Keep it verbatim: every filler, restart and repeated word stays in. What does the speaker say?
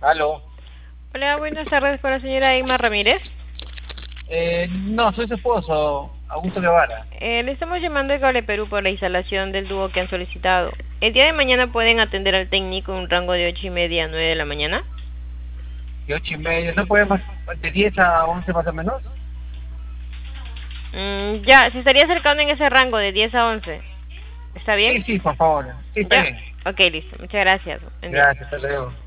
Aló. Hola, buenas tardes con la señora Emma Ramírez. Eh, no, soy su esposo, Augusto Guevara. Eh, le estamos llamando de Cable Perú por la instalación del dúo que han solicitado. El día de mañana pueden atender al técnico en un rango de ocho y media a nueve de la mañana. De ocho y media, ¿no puede más de diez a once más o menos? Mm, ya, se estaría acercando en ese rango de diez a once. ¿Está bien? Sí, sí, por favor. Sí, está Ya. bien. Ok, listo. Muchas gracias. Buen día. Gracias, hasta luego.